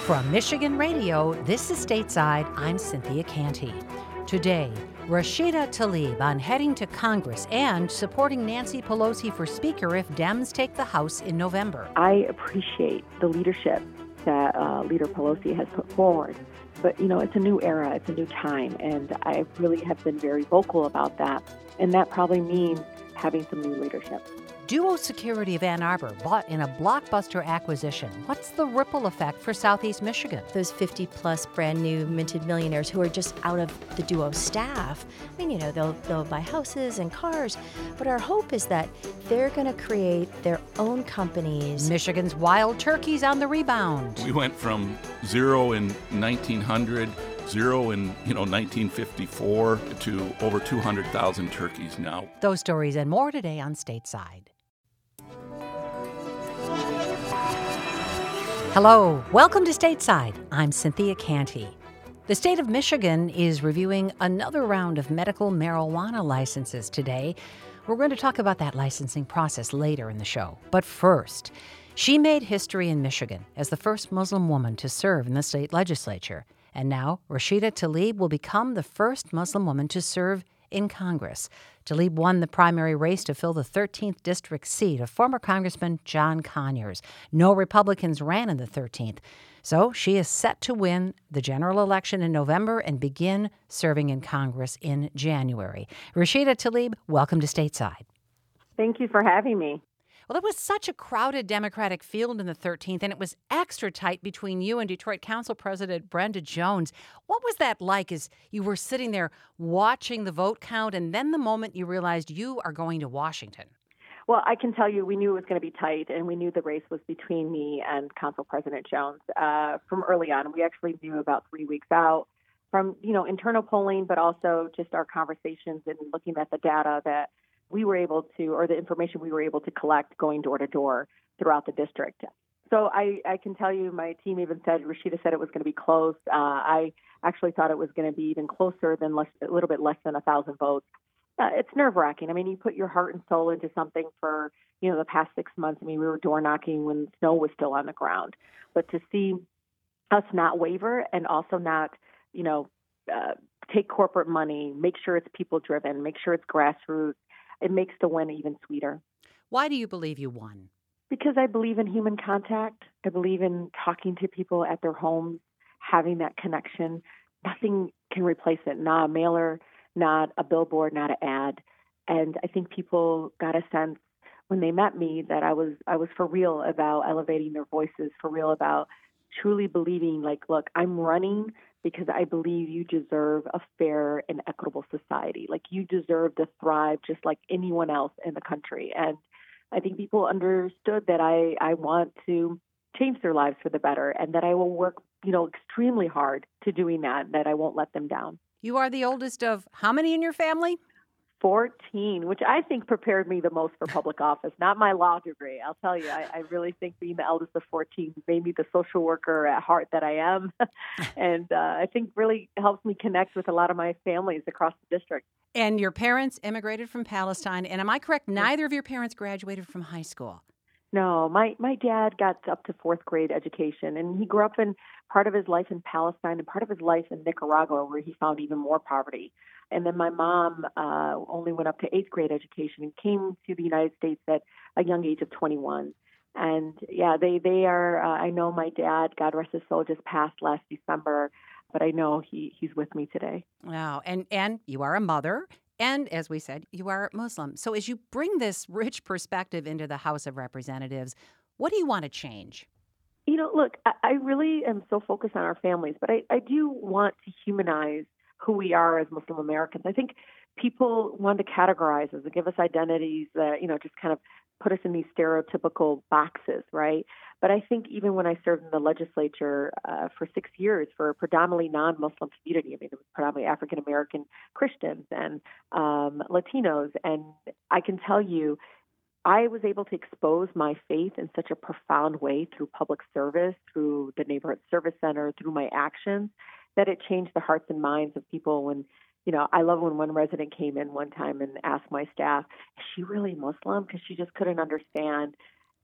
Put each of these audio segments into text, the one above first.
From Michigan Radio, this is Stateside. I'm Cynthia Canty. Today, Rashida Tlaib on heading to Congress and supporting Nancy Pelosi for Speaker if Dems take the House in November. I appreciate the leadership that Leader Pelosi has put forward. But, it's a new era, it's a new time, and I really have been very vocal about that. And that probably means having some new leadership. Duo Security of Ann Arbor bought in a blockbuster acquisition. What's the ripple effect for Southeast Michigan? Those 50-plus brand-new minted millionaires who are just out of the Duo staff, they'll buy houses and cars, but our hope is that they're going to create their own companies. Michigan's wild turkeys on the rebound. We went from zero in 1900, zero in 1954 to over 200,000 turkeys now. Those stories and more today on Stateside. Hello, welcome to Stateside. I'm Cynthia Canty. The state of Michigan is reviewing another round of medical marijuana licenses today. We're going to talk about that licensing process later in the show. But first, she made history in Michigan as the first Muslim woman to serve in the state legislature. And now, Rashida Tlaib will become the first Muslim woman to serve in Congress. Tlaib won the primary race to fill the 13th district seat of former Congressman John Conyers. No Republicans ran in the 13th. So she is set to win the general election in November and begin serving in Congress in January. Rashida Tlaib, welcome to Stateside. Thank you for having me. Well, it was such a crowded Democratic field in the 13th, and it was extra tight between you and Detroit Council President Brenda Jones. What was that like as you were sitting there watching the vote count, and then the moment you realized you are going to Washington? Well, I can tell you we knew it was going to be tight, and we knew the race was between me and Council President Jones from early on. We actually knew about 3 weeks out from, internal polling, but also just our conversations and looking at the data that we were able to, or the information we were able to collect going door to door throughout the district. So I can tell you, my team even said, Rashida said it was going to be close. I actually thought it was going to be even closer than a little bit less than 1,000 votes. It's nerve-wracking. I mean, you put your heart and soul into something for, the past 6 months. I mean, we were door knocking when snow was still on the ground. But to see us not waver and also not, take corporate money, make sure it's people-driven, make sure it's grassroots, it makes the win even sweeter. Why do you believe you won? Because I believe in human contact. I believe in talking to people at their homes, having that connection. Nothing can replace it. Not a mailer, not a billboard, not an ad. And I think people got a sense when they met me that I was for real about elevating their voices, for real about truly believing, look, I'm running because I believe you deserve a fair and equitable society. You deserve to thrive just like anyone else in the country. And I think people understood that I want to change their lives for the better and that I will work, extremely hard to doing that I won't let them down. You are the oldest of how many in your family? 14, which I think prepared me the most for public office, not my law degree. I'll tell you, I really think being the eldest of 14 made me the social worker at heart that I am. And I think really helps me connect with a lot of my families across the district. And your parents immigrated from Palestine. And am I correct? Neither of your parents graduated from high school. No, my dad got up to fourth grade education, and he grew up in part of his life in Palestine and part of his life in Nicaragua, where he found even more poverty. And then my mom only went up to eighth grade education and came to the United States at a young age of 21. And yeah, they are, I know my dad, God rest his soul, just passed last December, but I know he's with me today. Wow. And you are a mother. And as we said, you are Muslim. So as you bring this rich perspective into the House of Representatives, what do you want to change? Look, I really am so focused on our families, but I do want to humanize who we are as Muslim Americans. I think people want to categorize us and give us identities that, just kind of put us in these stereotypical boxes, right? But I think even when I served in the legislature for 6 years for a predominantly non-Muslim community, it was predominantly African-American Christians and Latinos, and I can tell you, I was able to expose my faith in such a profound way through public service, through the Neighborhood Service Center, through my actions, that it changed the hearts and minds of people. When, I love when one resident came in one time and asked my staff, is she really Muslim? Because she just couldn't understand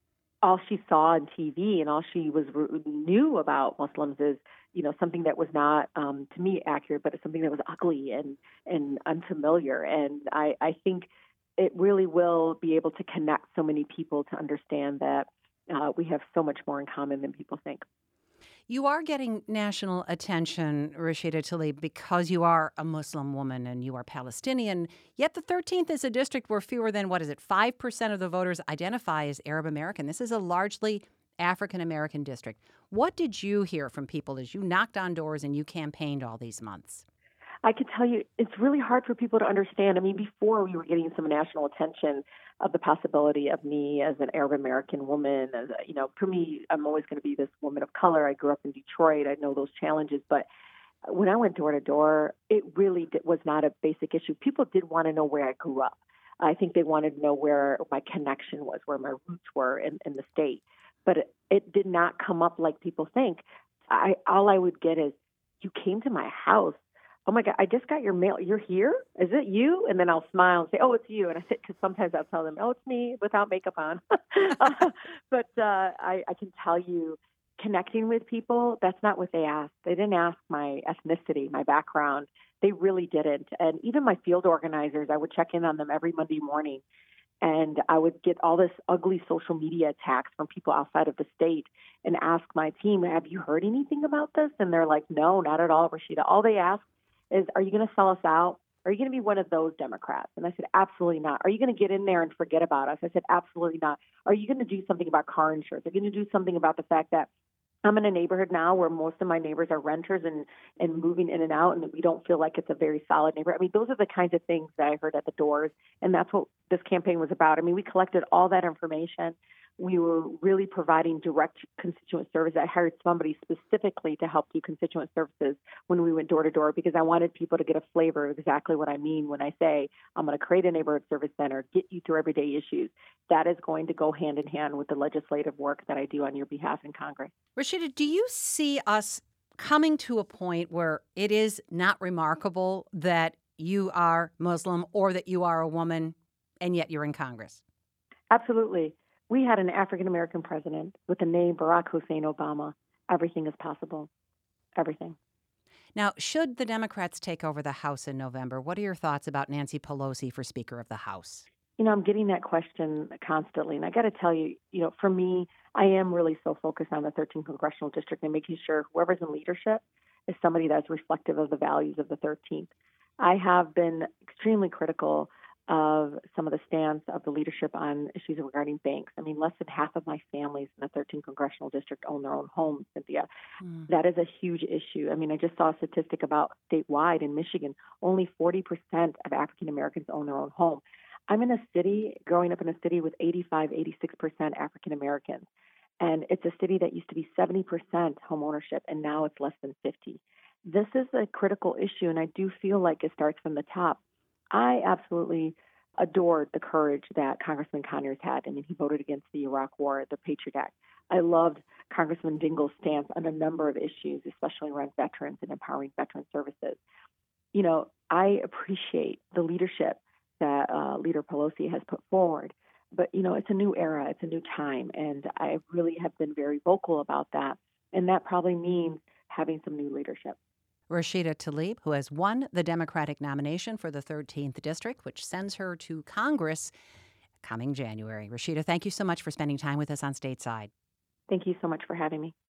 all she saw on TV and all she knew about Muslims is, something that was not, to me, accurate, but it's something that was ugly and unfamiliar. And I think it really will be able to connect so many people to understand that we have so much more in common than people think. You are getting national attention, Rashida Tlaib, because you are a Muslim woman and you are Palestinian. Yet the 13th is a district where fewer than, 5% of the voters identify as Arab American. This is a largely African American district. What did you hear from people as you knocked on doors and you campaigned all these months? I can tell you, it's really hard for people to understand. I mean, before we were getting some national attention of the possibility of me as an Arab American woman, for me, I'm always going to be this woman of color. I grew up in Detroit. I know those challenges. But when I went door to door, it really was not a basic issue. People did want to know where I grew up. I think they wanted to know where my connection was, where my roots were in the state. But it did not come up like people think. All I would get is, you came to my house. Oh my God, I just got your mail. You're here? Is it you? And then I'll smile and say, oh, it's you. And I say, because sometimes I'll tell them, oh, it's me without makeup on. But I can tell you, connecting with people, that's not what they asked. They didn't ask my ethnicity, my background. They really didn't. And even my field organizers, I would check in on them every Monday morning. And I would get all this ugly social media attacks from people outside of the state and ask my team, have you heard anything about this? And they're like, no, not at all, Rashida. All they ask is, are you going to sell us out? Are you going to be one of those Democrats? And I said, absolutely not. Are you going to get in there and forget about us? I said, absolutely not. Are you going to do something about car insurance? Are you going to do something about the fact that I'm in a neighborhood now where most of my neighbors are renters and moving in and out, and we don't feel like it's a very solid neighborhood? I mean, those are the kinds of things that I heard at the doors, and that's what this campaign was about. I mean, we collected all that information. We were really providing direct constituent service. I hired somebody specifically to help do constituent services when we went door to door, because I wanted people to get a flavor of exactly what I mean when I say I'm going to create a neighborhood service center, get you through everyday issues. That is going to go hand in hand with the legislative work that I do on your behalf in Congress. Rashida, do you see us coming to a point where it is not remarkable that you are Muslim or that you are a woman and yet you're in Congress? Absolutely. We had an African-American president with the name Barack Hussein Obama. Everything is possible. Everything. Now, should the Democrats take over the House in November, what are your thoughts about Nancy Pelosi for Speaker of the House? I'm getting that question constantly. And I got to tell you, for me, I am really so focused on the 13th Congressional District and making sure whoever's in leadership is somebody that's reflective of the values of the 13th. I have been extremely critical of some of the stance of the leadership on issues regarding banks. I mean, less than half of my families in the 13th Congressional District own their own homes, Cynthia. That is a huge issue. I mean, I just saw a statistic about statewide in Michigan, only 40% of African Americans own their own home. I'm in a city, growing up in a city with 86% African Americans. And it's a city that used to be 70% home ownership, and now it's less than 50. This is a critical issue, and I do feel like it starts from the top. I absolutely adored the courage that Congressman Conyers had. I mean, he voted against the Iraq War, the Patriot Act. I loved Congressman Dingell's stance on a number of issues, especially around veterans and empowering veteran services. I appreciate the leadership that Leader Pelosi has put forward. But, it's a new era, it's a new time, and I really have been very vocal about that. And that probably means having some new leadership. Rashida Tlaib, who has won the Democratic nomination for the 13th District, which sends her to Congress coming January. Rashida, thank you so much for spending time with us on Stateside. Thank you so much for having me.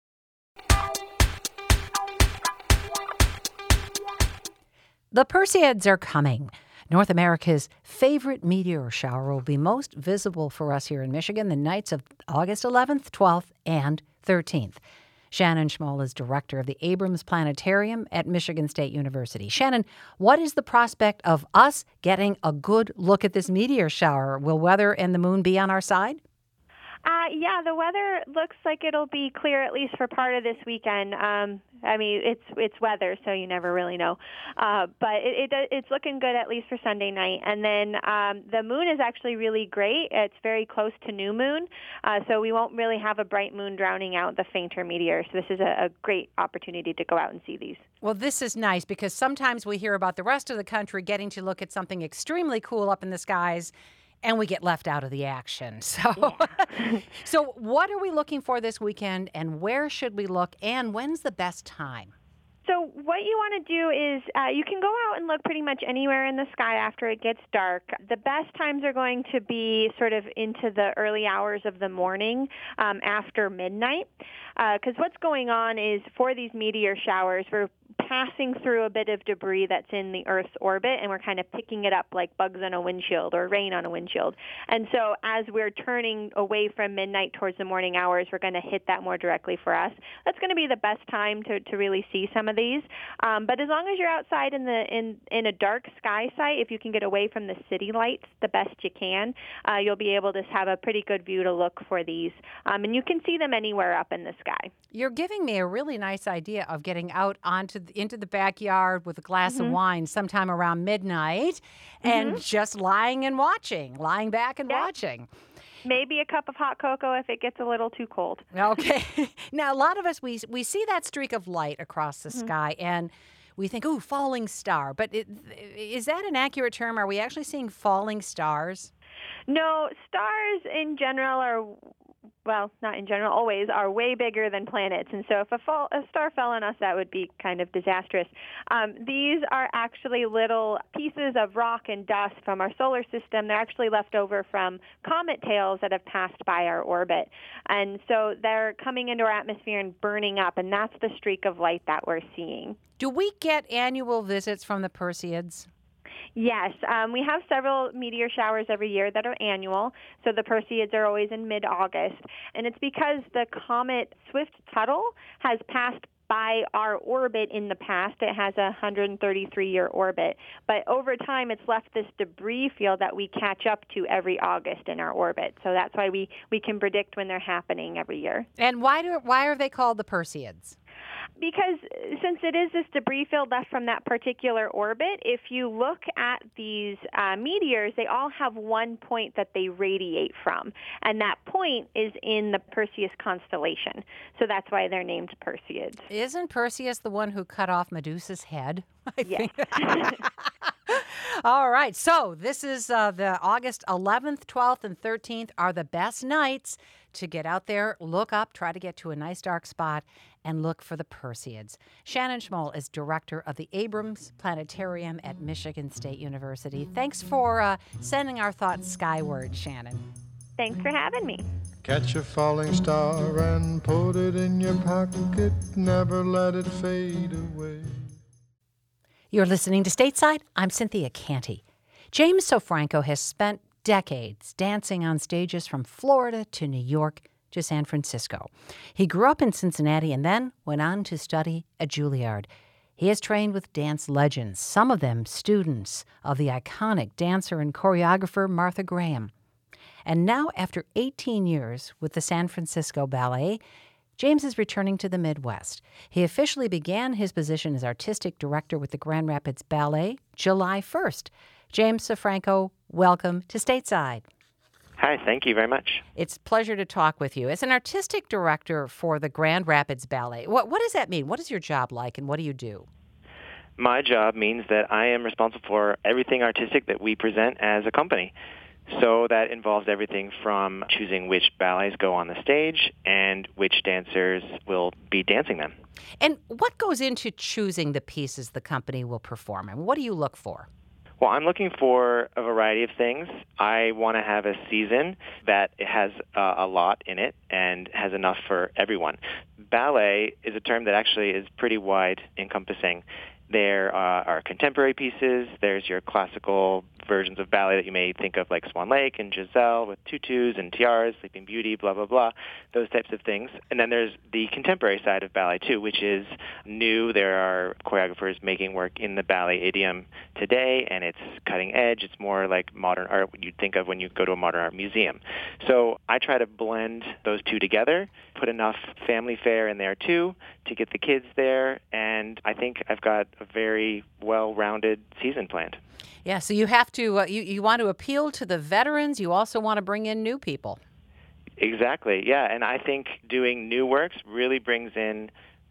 The Perseids are coming. North America's favorite meteor shower will be most visible for us here in Michigan the nights of August 11th, 12th, and 13th. Shannon Schmoll is director of the Abrams Planetarium at Michigan State University. Shannon, what is the prospect of us getting a good look at this meteor shower? Will weather and the moon be on our side? Yeah, the weather looks like it'll be clear at least for part of this weekend. I mean, it's weather, so you never really know. But it's looking good at least for Sunday night. And then the moon is actually really great. It's very close to new moon, so we won't really have a bright moon drowning out the fainter meteors. So this is a great opportunity to go out and see these. Well, this is nice because sometimes we hear about the rest of the country getting to look at something extremely cool up in the skies, and we get left out of the action. So, so what are we looking for this weekend, and where should we look, and when's the best time? So what you want to do is you can go out and look pretty much anywhere in the sky after it gets dark. The best times are going to be sort of into the early hours of the morning after midnight, because what's going on is for these meteor showers, we're passing through a bit of debris that's in the Earth's orbit, and we're kind of picking it up like bugs on a windshield or rain on a windshield. And so as we're turning away from midnight towards the morning hours, we're going to hit that more directly for us. That's going to be the best time to really see some of these. But as long as you're outside in a dark sky site, if you can get away from the city lights the best you can, you'll be able to have a pretty good view to look for these. And you can see them anywhere up in the sky. You're giving me a really nice idea of getting out into the backyard with a glass of wine sometime around midnight and just lying back and watching. Maybe a cup of hot cocoa if it gets a little too cold. Okay. Now, a lot of us, we see that streak of light across the sky, and we think, ooh, falling star. But is that an accurate term? Are we actually seeing falling stars? No, stars in general are, well, not in general, always are way bigger than planets. And so if a star fell on us, that would be kind of disastrous. These are actually little pieces of rock and dust from our solar system. They're actually left over from comet tails that have passed by our orbit. And so they're coming into our atmosphere and burning up, and that's the streak of light that we're seeing. Do we get annual visits from the Perseids? Yes, we have several meteor showers every year that are annual, so the Perseids are always in mid-August, and it's because the comet Swift-Tuttle has passed by our orbit in the past. It has a 133-year orbit, but over time it's left this debris field that we catch up to every August in our orbit, so that's why we can predict when they're happening every year. And why are they called the Perseids? Because since it is this debris field left from that particular orbit, if you look at these meteors, they all have one point that they radiate from, and that point is in the Perseus constellation. So that's why they're named Perseids. Isn't Perseus the one who cut off Medusa's head? Yes. All right. So this is the August 11th, 12th, and 13th are the best nights to get out there, look up, try to get to a nice dark spot, and look for the Perseids. Shannon Schmoll is director of the Abrams Planetarium at Michigan State University. Thanks for sending our thoughts skyward, Shannon. Thanks for having me. Catch a falling star and put it in your pocket. Never let it fade away. You're listening to Stateside. I'm Cynthia Canty. James Sofranco has spent decades dancing on stages from Florida to New York to San Francisco. He grew up in Cincinnati and then went on to study at Juilliard. He has trained with dance legends, some of them students of the iconic dancer and choreographer Martha Graham. And now, after 18 years with the San Francisco Ballet, James is returning to the Midwest. He officially began his position as artistic director with the Grand Rapids Ballet July 1st. James Sofranco, welcome to Stateside. Hi, thank you very much. It's a pleasure to talk with you. As an artistic director for the Grand Rapids Ballet, what does that mean? What is your job like, and what do you do? My job means that I am responsible for everything artistic that we present as a company. So that involves everything from choosing which ballets go on the stage and which dancers will be dancing them. And what goes into choosing the pieces the company will perform, and what do you look for? Well, I'm looking for a variety of things. I want to have a season that has a lot in it and has enough for everyone. Ballet is a term that actually is pretty wide encompassing. There are contemporary pieces. There's your classical versions of ballet that you may think of, like Swan Lake and Giselle with tutus and tiaras, Sleeping Beauty, blah, blah, blah, those types of things. And then there's the contemporary side of ballet, too, which is new. There are choreographers making work in the ballet idiom today, and it's cutting edge. It's more like modern art, what you'd think of when you go to a modern art museum. So I try to blend those two together, put enough family fare in there, too, to get the kids there, and I think I've got a very well-rounded season planned. Yeah, so you have to, you want to appeal to the veterans. You also want to bring in new people. Exactly, yeah. And I think doing new works really brings in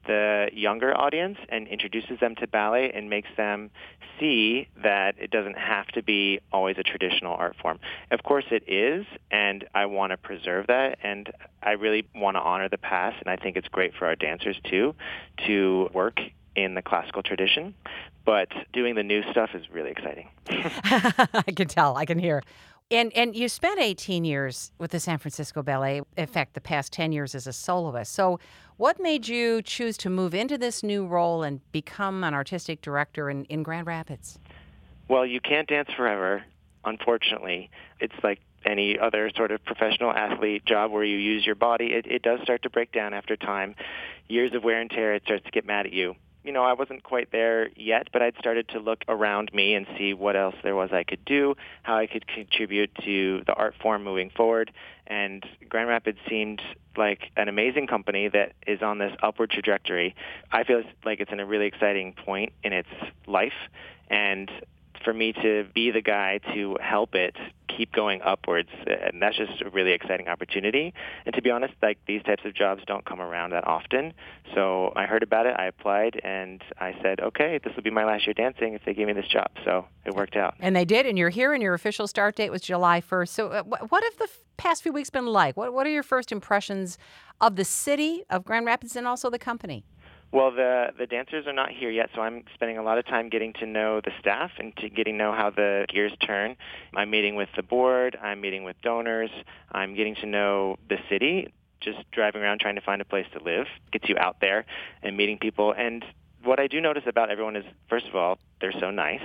the younger audience and introduces them to ballet and makes them see that it doesn't have to be always a traditional art form. Of course it is, and I want to preserve that, and I really want to honor the past, and I think it's great for our dancers too to work in the classical tradition. But doing the new stuff is really exciting. I can tell. I can hear. And you spent 18 years with the San Francisco Ballet, in fact, the past 10 years as a soloist. So what made you choose to move into this new role and become an artistic director in Grand Rapids? Well, you can't dance forever, unfortunately. It's like any other sort of professional athlete job where you use your body. It does start to break down after time. Years of wear and tear, it starts to get mad at you. You know, I wasn't quite there yet, but I'd started to look around me and see what else there was I could do, how I could contribute to the art form moving forward. And Grand Rapids seemed like an amazing company that is on this upward trajectory. I feel like it's in a really exciting point in its life. And for me to be the guy to help it keep going upwards, and that's just a really exciting opportunity. And to be honest, like, these types of jobs don't come around that often. So I heard about it, I applied, and I said, okay, this will be my last year dancing if they give me this job. So it worked out. And they did, and you're here, and your official start date was July 1st. So what have the past few weeks been like? What are your first impressions of the city of Grand Rapids and also the company? Well, the dancers are not here yet, so I'm spending a lot of time getting to know the staff and to getting to know how the gears turn. I'm meeting with the board. I'm meeting with donors. I'm getting to know the city. Just driving around trying to find a place to live gets you out there and meeting people. And what I do notice about everyone is, first of all, they're so nice.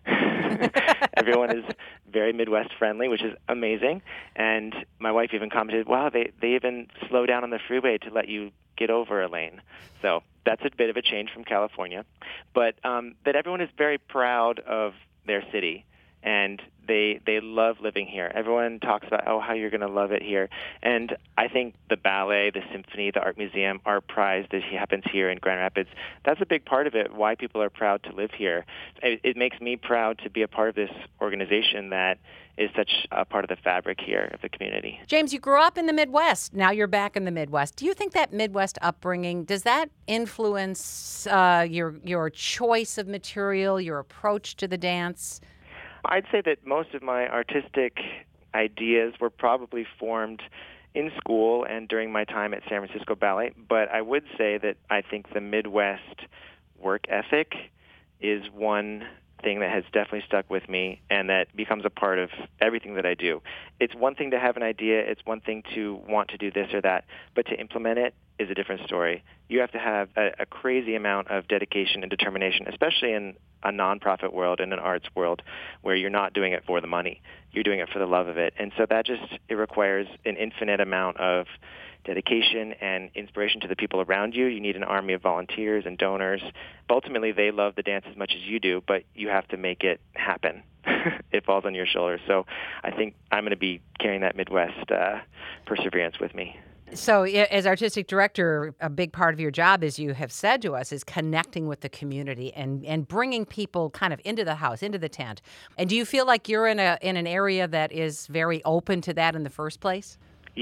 Everyone is very Midwest friendly, which is amazing. And my wife even commented, wow, they even slow down on the freeway to let you get over a lane. So that's a bit of a change from California. But that everyone is very proud of their city, and they love living here. Everyone talks about, how you're going to love it here. And I think the ballet, the symphony, the art museum, art prize that happens here in Grand Rapids, that's a big part of it, why people are proud to live here. It makes me proud to be a part of this organization that is such a part of the fabric here of the community. James, you grew up in the Midwest. Now you're back in the Midwest. Do you think that Midwest upbringing, does that influence your choice of material, your approach to the dance? I'd say that most of my artistic ideas were probably formed in school and during my time at San Francisco Ballet, but I would say that I think the Midwest work ethic is one thing that has definitely stuck with me and that becomes a part of everything that I do. It's one thing to have an idea, it's one thing to want to do this or that, but to implement it is a different story. You have to have a crazy amount of dedication and determination, especially in a nonprofit world, in an arts world, where you're not doing it for the money. You're doing it for the love of it. And so it requires an infinite amount of dedication and inspiration to the people around you. You need an army of volunteers and donors. Ultimately, they love the dance as much as you do, but you have to make it happen. It falls on your shoulders. So I think I'm going to be carrying that Midwest perseverance with me. So as artistic director, a big part of your job, as you have said to us, is connecting with the community and bringing people kind of into the house, into the tent. And do you feel like you're in an area that is very open to that in the first place?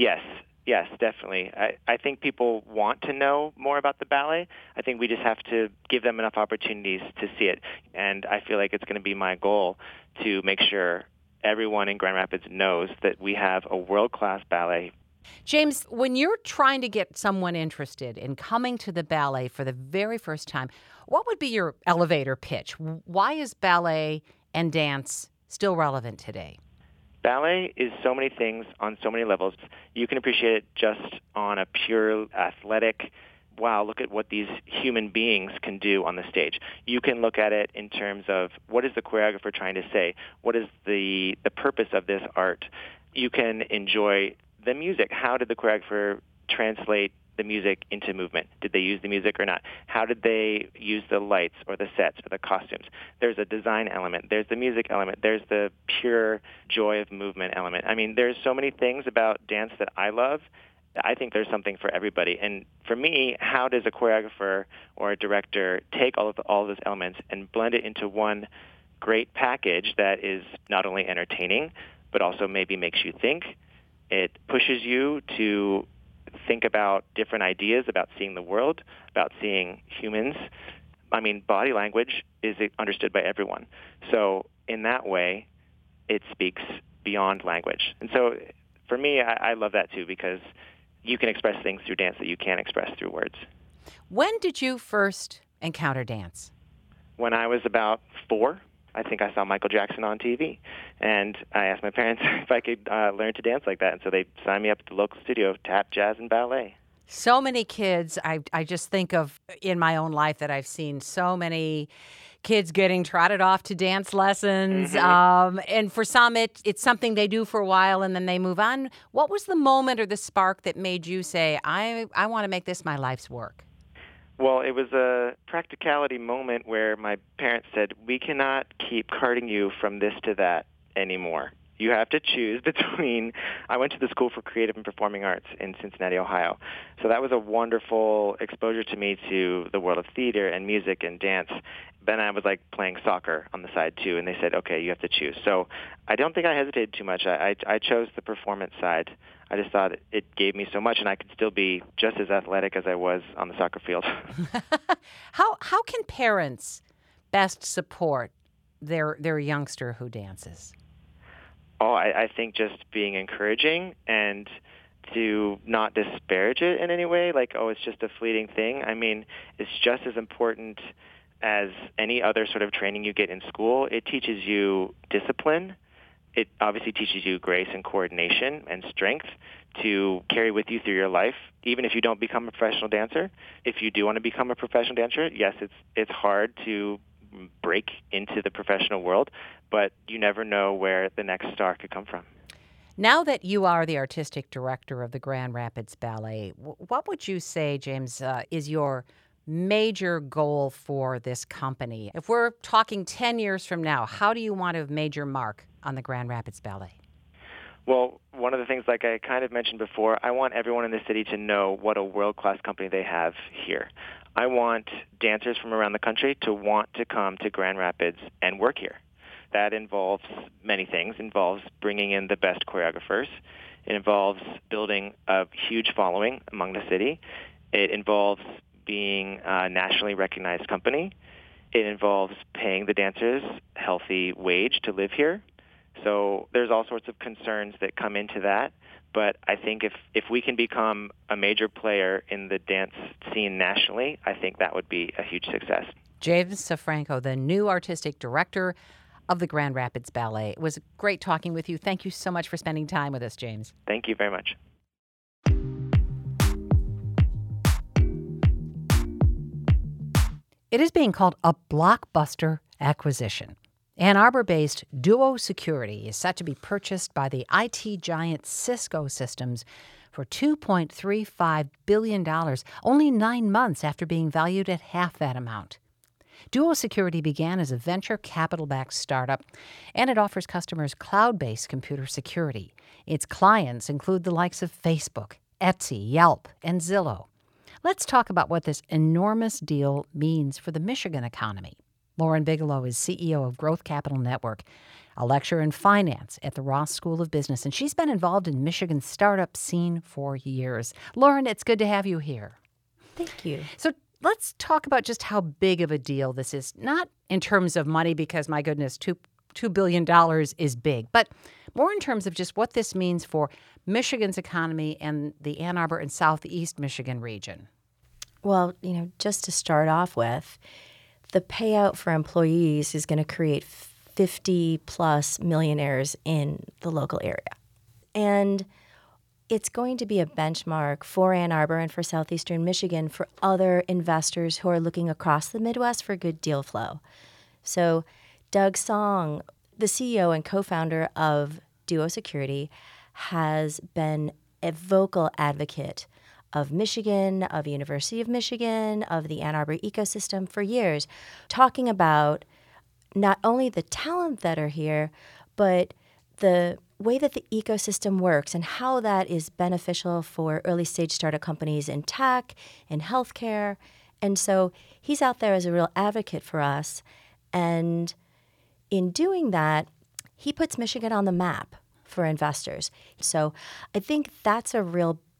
Yes, definitely. I think people want to know more about the ballet. I think we just have to give them enough opportunities to see it. And I feel like it's going to be my goal to make sure everyone in Grand Rapids knows that we have a world-class ballet. James, when you're trying to get someone interested in coming to the ballet for the very first time, what would be your elevator pitch? Why is ballet and dance still relevant today? Ballet is so many things on so many levels. You can appreciate it just on a pure athletic, wow, look at what these human beings can do on the stage. You can look at it in terms of what is the choreographer trying to say? What is the purpose of this art? You can enjoy the music. How did the choreographer translate the music into movement? Did they use the music or not? How did they use the lights or the sets or the costumes? There's a design element. There's the music element. There's the pure joy of movement element. I mean, there's so many things about dance that I love. I think there's something for everybody. And for me, how does a choreographer or a director take all of those elements and blend it into one great package that is not only entertaining, but also maybe makes you think? It pushes you to think about different ideas about seeing the world, about seeing humans. I mean, body language is understood by everyone. So in that way, it speaks beyond language. And so for me, I love that too, because you can express things through dance that you can't express through words. When did you first encounter dance? When I was about 4, I think I saw Michael Jackson on TV, and I asked my parents if I could learn to dance like that, and so they signed me up at the local studio, tap, jazz, and ballet. So many kids, I just think of in my own life that I've seen so many kids getting trotted off to dance lessons. And for some, it's something they do for a while and then they move on. What was the moment or the spark that made you say, I want to make this my life's work? Well, it was a practicality moment where my parents said, we cannot keep carting you from this to that anymore. You have to choose between, I went to the School for Creative and Performing Arts in Cincinnati, Ohio. So that was a wonderful exposure to me to the world of theater and music and dance. Then I was like playing soccer on the side too, and they said, okay, you have to choose. So I don't think I hesitated too much. I chose the performance side. I just thought it gave me so much, and I could still be just as athletic as I was on the soccer field. How can parents best support their youngster who dances? Oh, I think just being encouraging and to not disparage it in any way, like, oh, it's just a fleeting thing. I mean, it's just as important as any other sort of training you get in school. It teaches you discipline. It obviously teaches you grace and coordination and strength to carry with you through your life, even if you don't become a professional dancer. If you do want to become a professional dancer, yes, it's hard to break into the professional world, but you never know where the next star could come from. Now that you are the artistic director of the Grand Rapids Ballet, what would you say, James, is your major goal for this company? If we're talking 10 years from now, how do you want to have made your mark on the Grand Rapids Ballet? Well, one of the things, like I kind of mentioned before, I want everyone in the city to know what a world-class company they have here. I want dancers from around the country to want to come to Grand Rapids and work here. That involves many things. It involves bringing in the best choreographers. It involves building a huge following among the city. It involves being a nationally recognized company. It involves paying the dancers a healthy wage to live here. So there's all sorts of concerns that come into that. But I think if we can become a major player in the dance scene nationally, I think that would be a huge success. James Safranco, the new artistic director of the Grand Rapids Ballet. It was great talking with you. Thank you so much for spending time with us, James. Thank you very much. It is being called a blockbuster acquisition. Ann Arbor-based Duo Security is set to be purchased by the IT giant Cisco Systems for $2.35 billion, only 9 months after being valued at half that amount. Duo Security began as a venture capital-backed startup, and it offers customers cloud-based computer security. Its clients include the likes of Facebook, Etsy, Yelp, and Zillow. Let's talk about what this enormous deal means for the Michigan economy. Lauren Bigelow is CEO of Growth Capital Network, a lecturer in finance at the Ross School of Business, and she's been involved in Michigan's startup scene for years. Lauren, it's good to have you here. Thank you. So let's talk about just how big of a deal this is, not in terms of money, because, my goodness, $2 billion is big, but more in terms of just what this means for Michigan's economy and the Ann Arbor and Southeast Michigan region. Well, just to start off with, the payout for employees is going to create 50-plus millionaires in the local area. And it's going to be a benchmark for Ann Arbor and for southeastern Michigan for other investors who are looking across the Midwest for good deal flow. So Doug Song, the CEO and co-founder of Duo Security, has been a vocal advocate of Michigan, of University of Michigan, of the Ann Arbor ecosystem for years, talking about not only the talent that are here, but the way that the ecosystem works and how that is beneficial for early-stage startup companies in tech, in healthcare. And so he's out there as a real advocate for us. And in doing that, he puts Michigan on the map for investors. So I think that's a real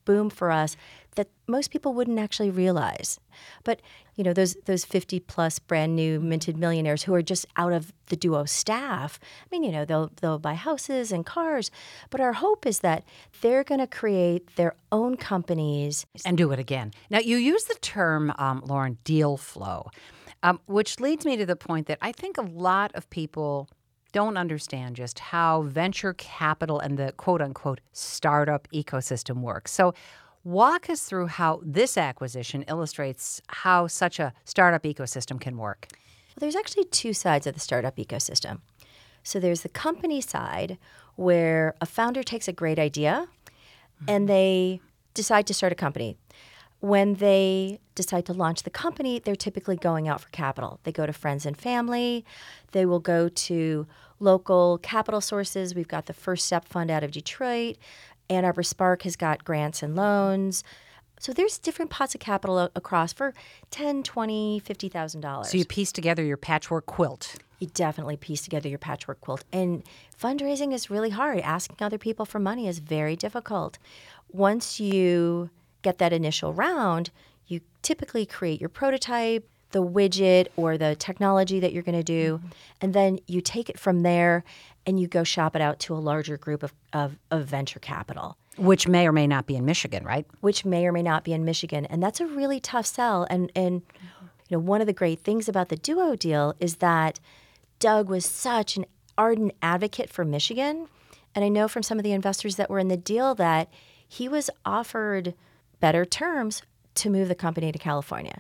boom for us that most people wouldn't actually realize. But, those 50 plus brand new minted millionaires who are just out of the Duo staff, they'll buy houses and cars. But our hope is that they're going to create their own companies. And do it again. Now, you use the term, Lauren, deal flow, which leads me to the point that I think a lot of people don't understand just how venture capital and the quote-unquote startup ecosystem works. So walk us through how this acquisition illustrates how such a startup ecosystem can work. Well, there's actually two sides of the startup ecosystem. So there's the company side where a founder takes a great idea and they decide to start a company. When they decide to launch the company, they're typically going out for capital. They go to friends and family. They will go to local capital sources. We've got the First Step Fund out of Detroit. Ann Arbor Spark has got grants and loans. So there's different pots of capital across for $10,000, $20,000, $50,000. So you piece together your patchwork quilt. You definitely piece together your patchwork quilt. And fundraising is really hard. Asking other people for money is very difficult. Once you get that initial round, you typically create your prototype, the widget or the technology that you're going to do, and then you take it from there and you go shop it out to a larger group of venture capital. Which may or may not be in Michigan, right? Which may or may not be in Michigan. And that's a really tough sell. And one of the great things about the Duo deal is that Doug was such an ardent advocate for Michigan. And I know from some of the investors that were in the deal that he was offered better terms to move the company to California.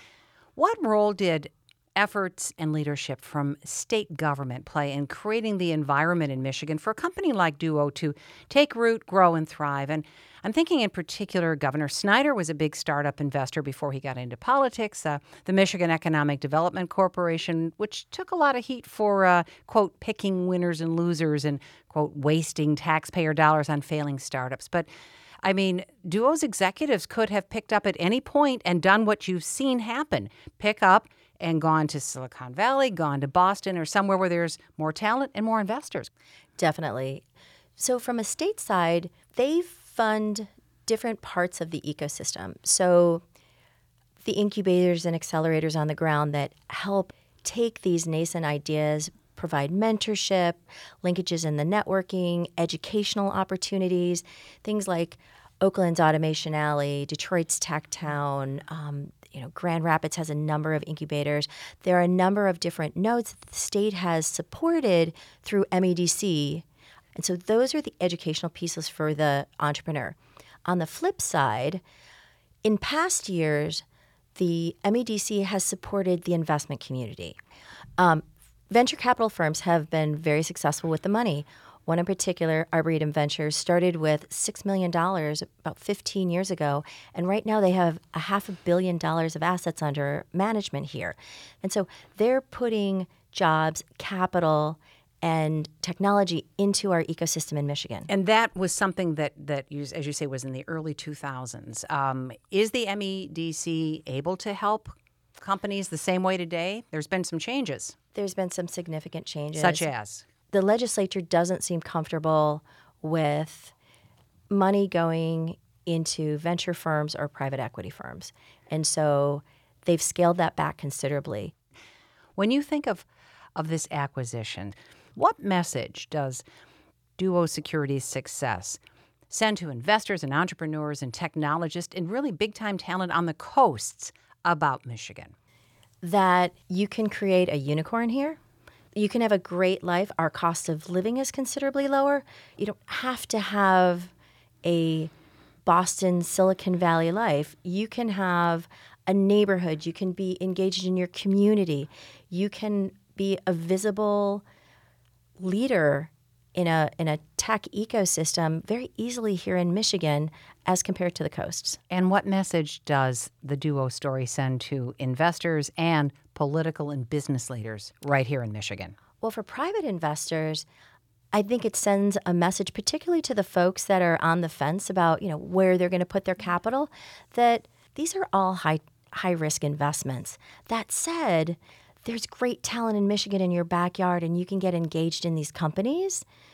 What role did efforts and leadership from state government play in creating the environment in Michigan for a company like Duo to take root, grow, and thrive? And I'm thinking in particular, Governor Snyder was a big startup investor before he got into politics. The Michigan Economic Development Corporation, which took a lot of heat for, quote, picking winners and losers and, quote, wasting taxpayer dollars on failing startups. But I mean, Duo's executives could have picked up at any point and done what you've seen happen. Pick up and gone to Silicon Valley, gone to Boston, or somewhere where there's more talent and more investors. Definitely. So from a state side, they fund different parts of the ecosystem. So the incubators and accelerators on the ground that help take these nascent ideas, provide mentorship, linkages in the networking, educational opportunities, things like Oakland's Automation Alley, Detroit's Tech Town, Grand Rapids has a number of incubators. There are a number of different nodes that the state has supported through MEDC. And so those are the educational pieces for the entrepreneur. On the flip side, in past years, the MEDC has supported the investment community. Venture capital firms have been very successful with the money. One in particular, Arboretum Ventures, started with $6 million about 15 years ago, and right now they have $500 million of assets under management here. And so they're putting jobs, capital, and technology into our ecosystem in Michigan. And that was something that as you say, was in the early 2000s. Is the MEDC able to help companies the same way today? There's been some changes. There's been some significant changes. Such as? The legislature doesn't seem comfortable with money going into venture firms or private equity firms. And so they've scaled that back considerably. When you think of this acquisition, what message does Duo Securities' success send to investors and entrepreneurs and technologists and really big-time talent on the coasts about Michigan? That you can create a unicorn here. You can have a great life. Our cost of living is considerably lower. You don't have to have a Boston, Silicon Valley life. You can have a neighborhood. You can be engaged in your community. You can be a visible leader in a tech ecosystem very easily here in Michigan as compared to the coasts. And what message does the Duo story send to investors and political and business leaders right here in Michigan? Well, for private investors, I think it sends a message, particularly to the folks that are on the fence about, where they're going to put their capital, that these are all high risk investments. That said, there's great talent in Michigan in your backyard, and you can get engaged in these companies.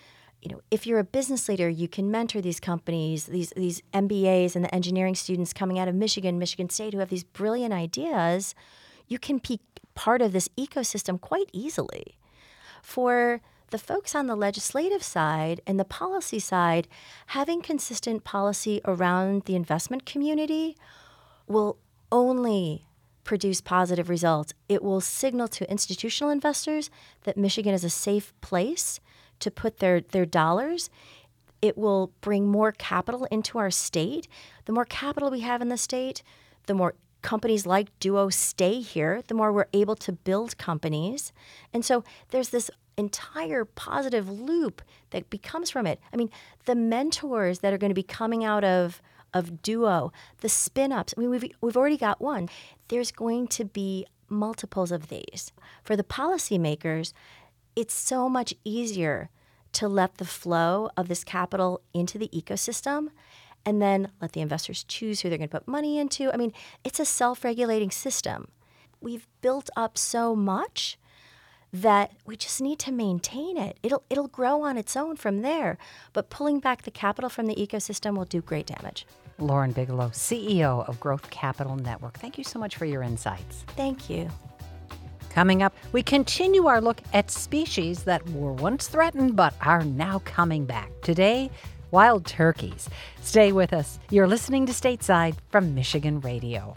if you're a business leader, you can mentor these companies, these MBAs and the engineering students coming out of Michigan State who have these brilliant ideas. You can be part of this ecosystem quite easily. For the folks on the legislative side and the policy side, having consistent policy around the investment community will only produce positive results. It will signal to institutional investors that Michigan is a safe place to put their dollars. It will bring more capital into our state. The more capital we have in the state, the more companies like Duo stay here, the more we're able to build companies. And so there's this entire positive loop that becomes from it. I mean, the mentors that are going to be coming out of Duo, the spin-ups, I mean, we've already got one. There's going to be multiples of these. For the policymakers, it's so much easier to let the flow of this capital into the ecosystem and then let the investors choose who they're going to put money into. I mean, it's a self-regulating system. We've built up so much that we just need to maintain it. It'll grow on its own from there, but pulling back the capital from the ecosystem will do great damage. Lauren Bigelow, CEO of Growth Capital Network. Thank you so much for your insights. Thank you. Coming up, we continue our look at species that were once threatened but are now coming back. Today, wild turkeys. Stay with us. You're listening to Stateside from Michigan Radio.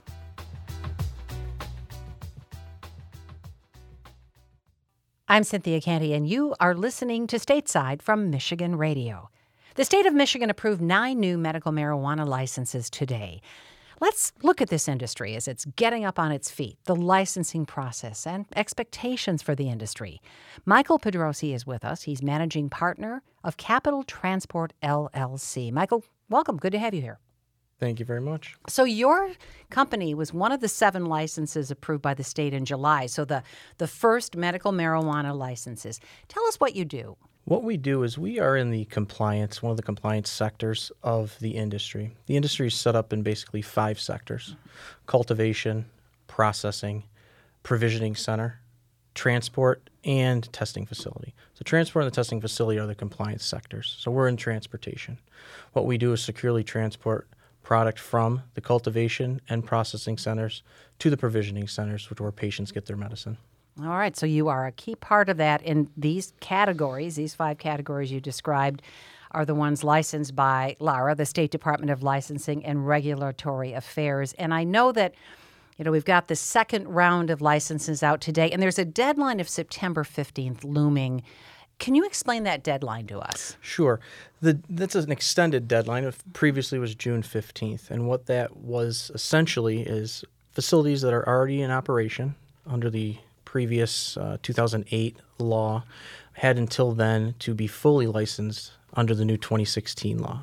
I'm Cynthia Canty, and you are listening to Stateside from Michigan Radio. The state of Michigan approved 9 new medical marijuana licenses today. Let's look at this industry as it's getting up on its feet, the licensing process, and expectations for the industry. Michael Pedrosi is with us. He's managing partner of Capital Transport, LLC. Michael, welcome. Good to have you here. Thank you very much. So your company was one of the 7 licenses approved by the state in July, so the first medical marijuana licenses. Tell us what you do. What we do is we are in the compliance, one of the compliance sectors of the industry. The industry is set up in basically 5 sectors: cultivation, processing, provisioning center, transport, and testing facility. So transport and the testing facility are the compliance sectors. So we're in transportation. What we do is securely transport product from the cultivation and processing centers to the provisioning centers, where patients get their medicine. All right, so you are a key part of that. In these categories, these 5 categories you described are the ones licensed by LARA, the State Department of Licensing and Regulatory Affairs. And I know that, we've got the second round of licenses out today, and there's a deadline of September 15th looming. Can you explain that deadline to us? Sure. That's an extended deadline. It previously was June 15th. And what that was essentially is facilities that are already in operation under the previous 2008 law had until then to be fully licensed under the new 2016 law.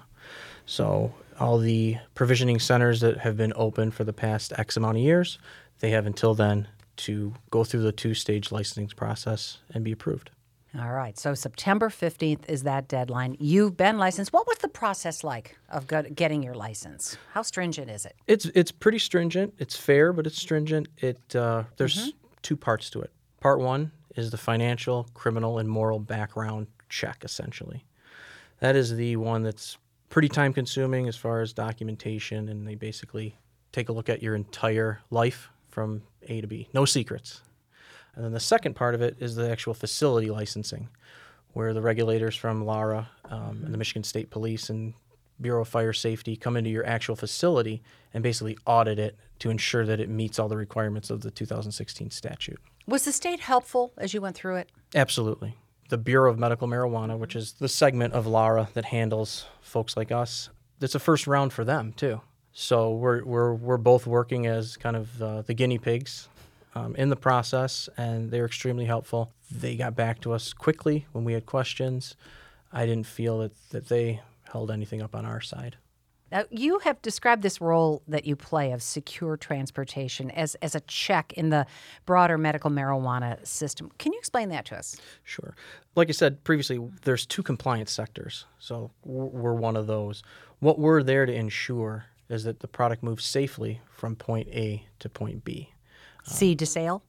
So all the provisioning centers that have been open for the past X amount of years, they have until then to go through the 2-stage licensing process and be approved. All right. So September 15th is that deadline. You've been licensed. What was the process like of getting your license? How stringent is it? It's pretty stringent. It's fair, but it's stringent. There's 2 parts to it. Part 1 is the financial, criminal, and moral background check, essentially. That is the one that's pretty time-consuming as far as documentation, and they basically take a look at your entire life from A to B. No secrets. And then the second part of it is the actual facility licensing, where the regulators from LARA and the Michigan State Police and Bureau of Fire Safety come into your actual facility and basically audit it to ensure that it meets all the requirements of the 2016 statute. Was the state helpful as you went through it? Absolutely. The Bureau of Medical Marijuana, which is the segment of LARA that handles folks like us, it's a first round for them too. So we're both working as kind of the guinea pigs in the process, and they're extremely helpful. They got back to us quickly when we had questions. I didn't feel that they held anything up on our side. Now, you have described this role that you play of secure transportation as a check in the broader medical marijuana system. Can you explain that to us? Sure. Like I said previously, there's 2 compliance sectors, so we're one of those. What we're there to ensure is that the product moves safely from point A to point B. Seed to sale?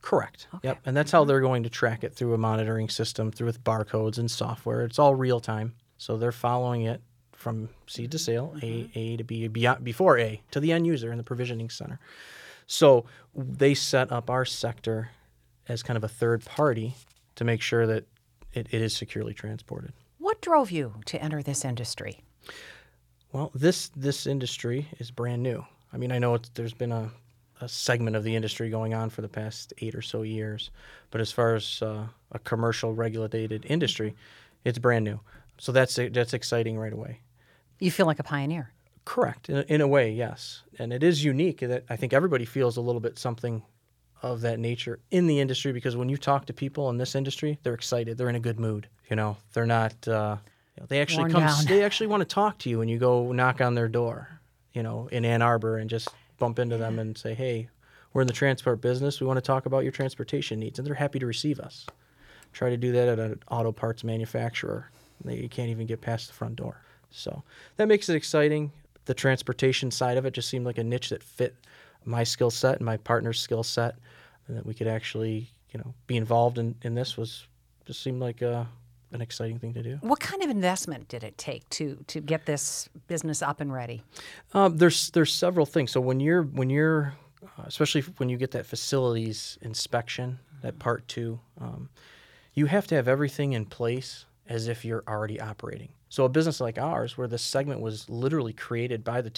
Correct. Okay. Yep. And that's how they're going to track it through a monitoring system, through with barcodes and software. It's all real time. So they're following it from seed to sale, A to B, before A, to the end user in the provisioning center. So they set up our sector as kind of a third party to make sure that it is securely transported. What drove you to enter this industry? Well, this industry is brand new. I mean, I know there's been a segment of the industry going on for the past 8 or so years, but as far as a commercial regulated industry, it's brand new. So that's exciting right away. You feel like a pioneer. Correct, in a way, yes. And it is unique that I think everybody feels a little bit something of that nature in the industry, because when you talk to people in this industry, they're excited. They're in a good mood. They're not. They actually They actually want to talk to you when you go knock on their door. In Ann Arbor, and just bump into them and say, "Hey, we're in the transport business. We want to talk about your transportation needs," and they're happy to receive us. Try to do that at an auto parts manufacturer. You can't even get past the front door. So that makes it exciting. The transportation side of it just seemed like a niche that fit my skill set and my partner's skill set, and that we could actually, be involved in this just seemed like an exciting thing to do. What kind of investment did it take to get this business up and ready? There's several things. So when you're especially when you get that facilities inspection, that part 2, you have to have everything in place as if you're already operating. So a business like ours, where this segment was literally created by the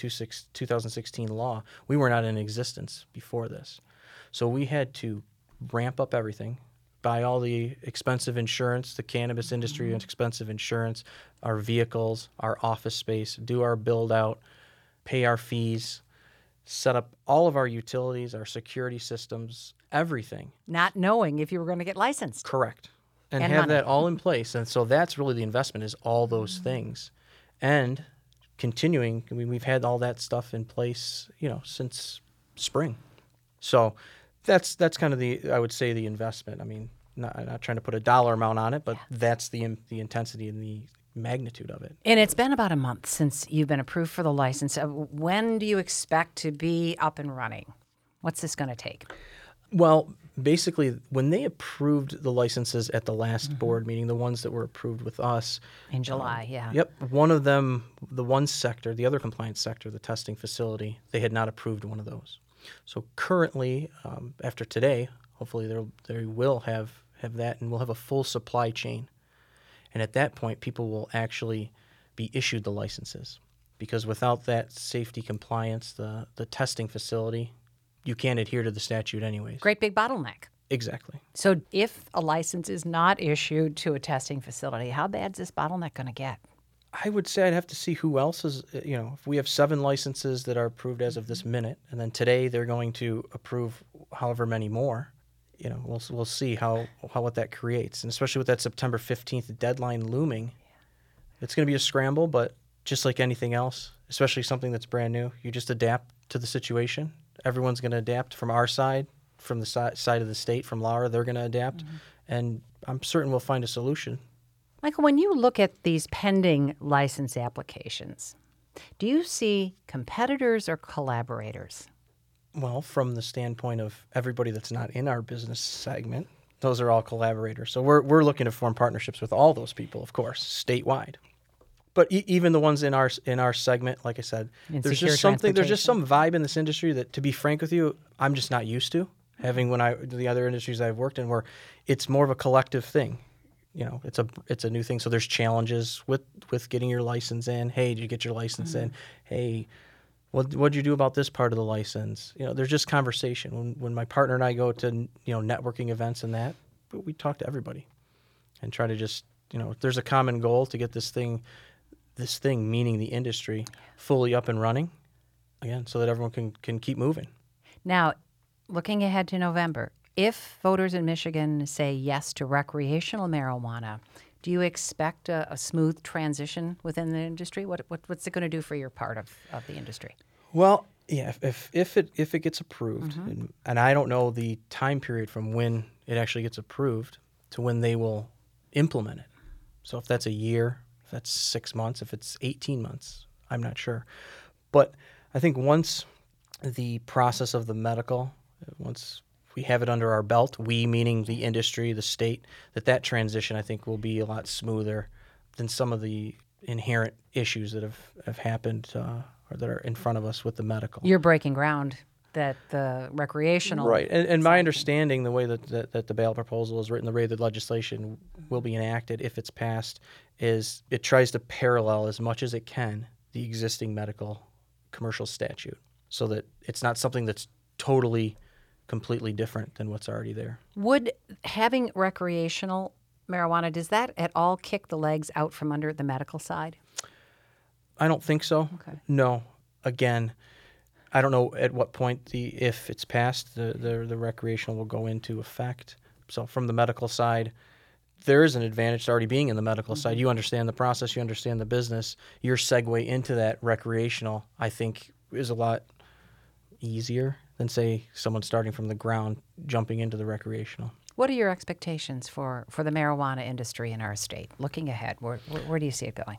2016 law, we were not in existence before this. So we had to ramp up everything, buy all the expensive insurance, the cannabis industry expensive insurance, our vehicles, our office space, do our build out, pay our fees, set up all of our utilities, our security systems, everything. Not knowing if you were going to get licensed. Correct. And have money. that all in place. And so that's really the investment, is all those things. And continuing, we've had all that stuff in place, since spring. So that's kind of I would say the investment. I mean, not trying to put a dollar amount on it, but that's the intensity and the magnitude of it. And it's been about a month since you've been approved for the license. When do you expect to be up and running? What's this going to take? Well, basically, when they approved the licenses at the last board meeting, the ones that were approved with us. In July, yeah. Yep. One of them, the one sector, the other compliance sector, the testing facility, they had not approved one of those. So currently, after today, hopefully they will have that, and we'll have a full supply chain. And at that point, people will actually be issued the licenses. Because without that safety compliance, the testing facility, you can't adhere to the statute anyways. Great big bottleneck. Exactly. So if a license is not issued to a testing facility, how bad is this bottleneck going to get? I would say I'd have to see who else is, if we have 7 licenses that are approved as of this minute, and then today they're going to approve however many more, we'll see what that creates. And especially with that September 15th deadline looming, it's going to be a scramble, but just like anything else, especially something that's brand new, you just adapt to the situation. Everyone's going to adapt from our side, from the side of the state, from Laura, they're going to adapt, and I'm certain we'll find a solution. Michael, when you look at these pending license applications, do you see competitors or collaborators? Well, from the standpoint of everybody that's not in our business segment, those are all collaborators. So we're looking to form partnerships with all those people, of course, statewide. But even the ones in our segment, like I said, there's just some vibe in this industry that, to be frank with you, I'm just not used to having the other industries I've worked in, where it's more of a collective thing. It's a new thing. So there's challenges with getting your license in. Hey, did you get your license in? Hey, what'd you do about this part of the license? There's just conversation. When my partner and I go to networking events and that, we talk to everybody and try to just there's a common goal to get this thing meaning the industry fully up and running again, so that everyone can keep moving. Now, looking ahead to November, if voters in Michigan say yes to recreational marijuana, do you expect a smooth transition within the industry? What's it going to do for your part of the industry? Well, yeah, if it gets approved, and I don't know the time period from when it actually gets approved to when they will implement it. So if that's a year, if that's 6 months, if it's 18 months, I'm not sure. But I think once the process of the medical, once we have it under our belt, we meaning the industry, the state, that transition I think will be a lot smoother than some of the inherent issues that have happened or that are in front of us with the medical. You're breaking ground that the recreational... Right. And my understanding, the way that the bail proposal is written, the way the legislation will be enacted if it's passed, is it tries to parallel as much as it can the existing medical commercial statute so that it's not something that's totally, completely different than what's already there. Would having recreational marijuana, does that at all kick the legs out from under the medical side? I don't think so. Okay. No. Again, I don't know at what point, if it's passed, the recreational will go into effect. So from the medical side, there is an advantage to already being in the medical side. You understand the process, you understand the business. Your segue into that recreational, I think, is a lot easier than, say, someone starting from the ground jumping into the recreational. What are your expectations for the marijuana industry in our state? Looking ahead, where do you see it going?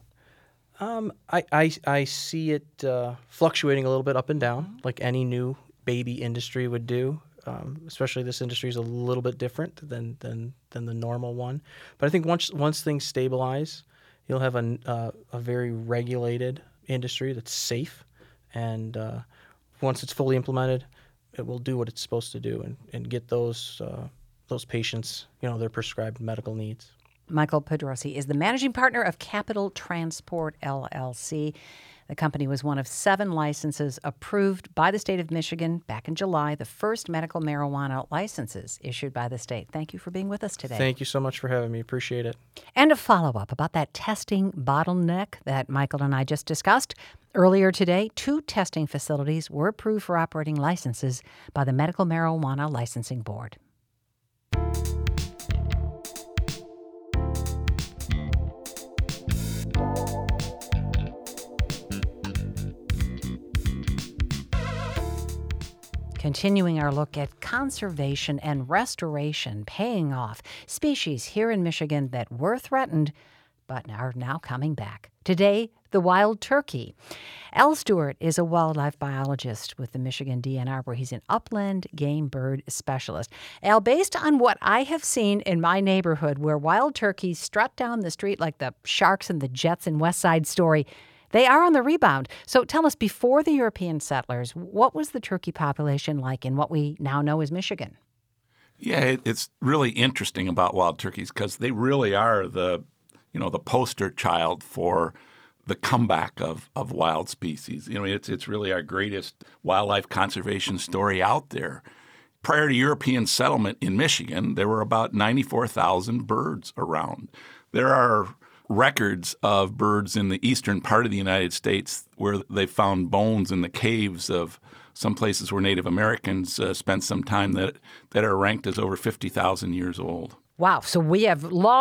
I see it fluctuating a little bit up and down, like any new baby industry would do. Especially this industry is a little bit different than the normal one. But I think once things stabilize, you'll have a very regulated industry that's safe, and once it's fully implemented, it will do what it's supposed to do and get those patients, their prescribed medical needs. Michael Pedrosi is the managing partner of Capital Transport, LLC. The company was one of 7 licenses approved by the state of Michigan back in July, the first medical marijuana licenses issued by the state. Thank you for being with us today. Thank you so much for having me. Appreciate it. And a follow-up about that testing bottleneck that Michael and I just discussed. Earlier today, 2 testing facilities were approved for operating licenses by the Medical Marijuana Licensing Board. Continuing our look at conservation and restoration paying off. Species here in Michigan that were threatened but are now coming back. Today, the wild turkey. Al Stewart is a wildlife biologist with the Michigan DNR, where he's an upland game bird specialist. Al, based on what I have seen in my neighborhood, where wild turkeys strut down the street like the sharks and the jets in West Side Story, they are on the rebound. So tell us, before the European settlers, what was the turkey population like in what we now know as Michigan? Yeah, it's really interesting about wild turkeys because they really are the poster child for the comeback of wild species. It's really our greatest wildlife conservation story out there. Prior to European settlement in Michigan, there were about 94,000 birds around. There are records of birds in the eastern part of the United States where they found bones in the caves of some places where Native Americans spent some time that are ranked as over 50,000 years old. Wow. So we have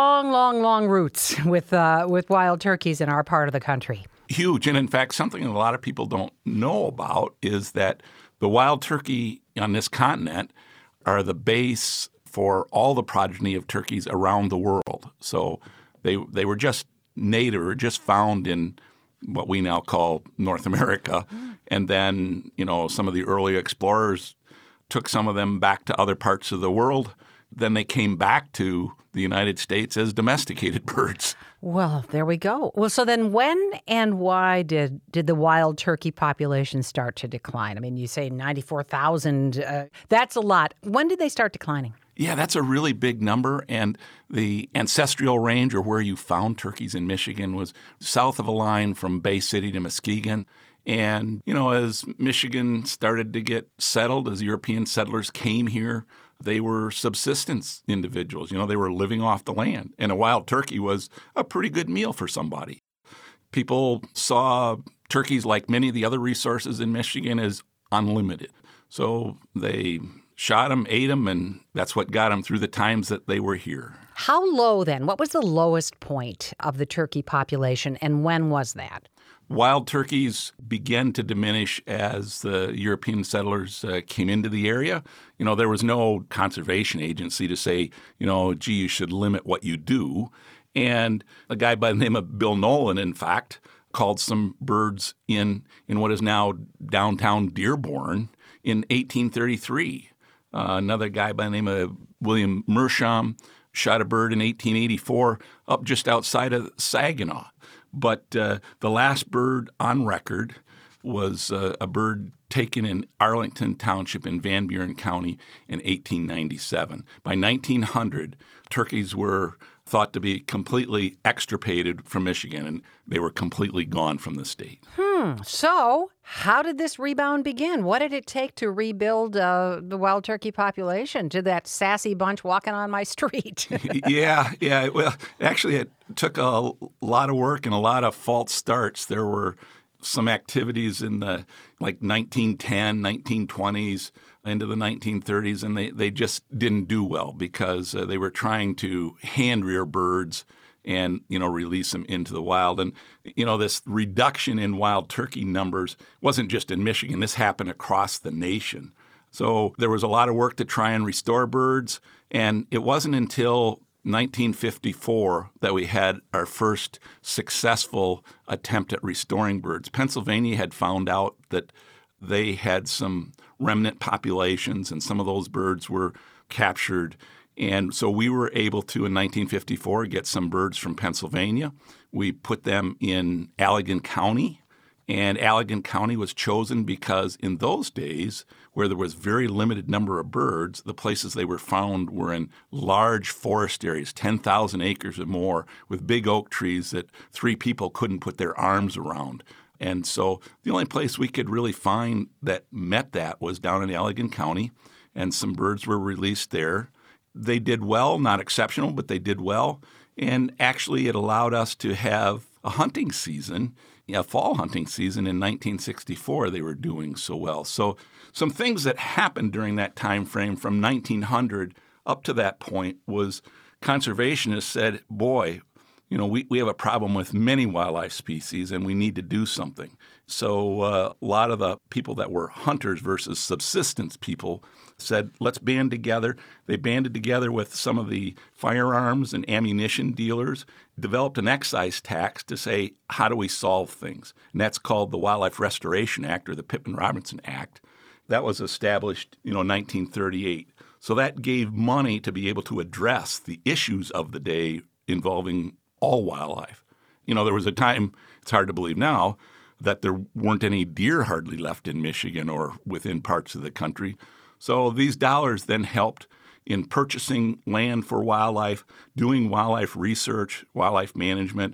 long roots with wild turkeys in our part of the country. Huge. And in fact, something a lot of people don't know about is that the wild turkey on this continent are the base for all the progeny of turkeys around the world. So they were just native or just found in what we now call North America. And then, some of the early explorers took some of them back to other parts of the world. Then they came back to the United States as domesticated birds. Well, there we go. Well, so then when and why did the wild turkey population start to decline? I mean, you say 94,000. That's a lot. When did they start declining? Yeah, that's a really big number. And the ancestral range, or where you found turkeys in Michigan, was south of a line from Bay City to Muskegon. And, as Michigan started to get settled, as European settlers came here, they were subsistence individuals. They were living off the land. And a wild turkey was a pretty good meal for somebody. People saw turkeys, like many of the other resources in Michigan, as unlimited. So they shot them, ate them, and that's what got them through the times that they were here. How low then? What was the lowest point of the turkey population, and when was that? Wild turkeys began to diminish as the European settlers came into the area. There was no conservation agency to say, gee, you should limit what you do. And a guy by the name of Bill Nolan, in fact, called some birds in what is now downtown Dearborn in 1833. Another guy by the name of William Meerschaum shot a bird in 1884 up just outside of Saginaw. But the last bird on record was a bird taken in Arlington Township in Van Buren County in 1897. By 1900, turkeys were thought to be completely extirpated from Michigan, and they were completely gone from the state. So how did this rebound begin? What did it take to rebuild the wild turkey population? To that sassy bunch walking on my street? Yeah. Well, actually, it took a lot of work and a lot of false starts. There were some activities in the 1910, 1920s, into the 1930s, and they just didn't do well because they were trying to hand rear birds and, release them into the wild. And, this reduction in wild turkey numbers wasn't just in Michigan. This happened across the nation. So there was a lot of work to try and restore birds, and it wasn't until 1954 that we had our first successful attempt at restoring birds. Pennsylvania had found out that they had some remnant populations, and some of those birds were captured. And so we were able to, in 1954, get some birds from Pennsylvania. We put them in Allegan County, and Allegan County was chosen because in those days, where there was very limited number of birds, the places they were found were in large forest areas, 10,000 acres or more, with big oak trees that 3 people couldn't put their arms around. And so the only place we could really find that met that was down in Allegan County, and some birds were released there. They did well, not exceptional, but they did well. And actually it allowed us to have a hunting season, a fall hunting season in 1964. They were doing so well. So some things that happened during that time frame from 1900 up to that point was conservationists said, boy, we have a problem with many wildlife species and we need to do something. So a lot of the people that were hunters versus subsistence people said, let's band together. They banded together with some of the firearms and ammunition dealers, developed an excise tax to say, how do we solve things? And that's called the Wildlife Restoration Act, or the Pittman-Robertson Act. That was established, 1938. So that gave money to be able to address the issues of the day involving all wildlife. There was a time, it's hard to believe now, that there weren't any deer hardly left in Michigan or within parts of the country. So these dollars then helped in purchasing land for wildlife, doing wildlife research, wildlife management,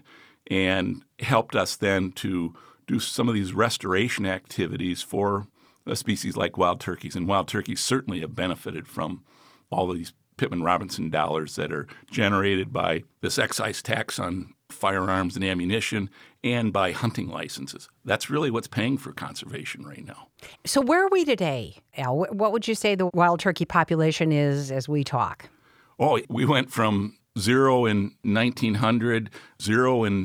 and helped us then to do some of these restoration activities for a species like wild turkeys. And wild turkeys certainly have benefited from all of these Pittman-Robertson dollars that are generated by this excise tax on firearms and ammunition and by hunting licenses. That's really what's paying for conservation right now. So where are we today, Al? What would you say the wild turkey population is as we talk? Oh, we went from 0 in 1900, 0 in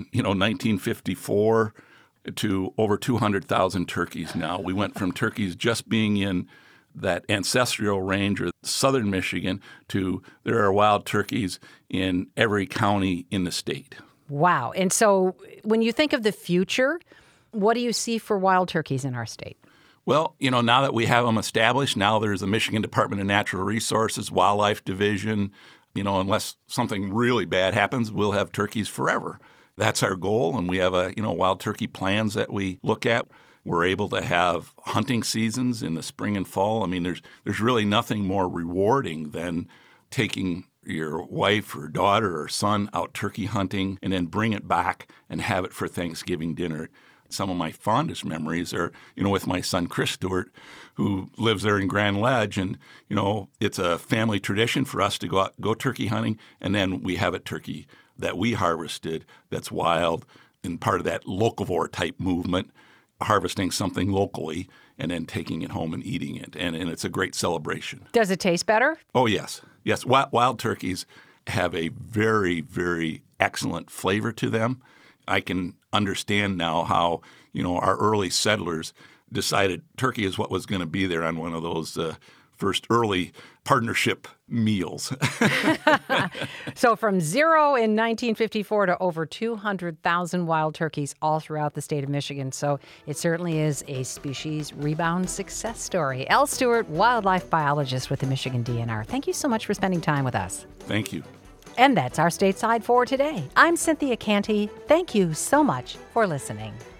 1954, to over 200,000 turkeys now. We went from turkeys just being in that ancestral range or southern Michigan to there are wild turkeys in every county in the state. Wow. And so when you think of the future, what do you see for wild turkeys in our state? Well, now that we have them established, now there's the Michigan Department of Natural Resources, Wildlife Division. Unless something really bad happens, we'll have turkeys forever. That's our goal, and we have wild turkey plans that we look at. We're able to have hunting seasons in the spring and fall. I mean, there's really nothing more rewarding than taking your wife or daughter or son out turkey hunting and then bring it back and have it for Thanksgiving dinner. Some of my fondest memories are, with my son Chris Stewart, who lives there in Grand Ledge, and it's a family tradition for us to go turkey hunting, and then we have a turkey that we harvested that's wild and part of that locavore type movement, harvesting something locally and then taking it home and eating it. And it's a great celebration. Does it taste better? Oh, yes. Yes. Wild turkeys have a very, very excellent flavor to them. I can understand now how, our early settlers decided turkey is what was going to be there on one of those first early partnership meals. So from zero in 1954 to over 200,000 wild turkeys all throughout the state of Michigan. So it certainly is a species rebound success story. Elle Stewart, wildlife biologist with the Michigan DNR. Thank you so much for spending time with us. Thank you. And that's our Stateside for today. I'm Cynthia Canty. Thank you so much for listening.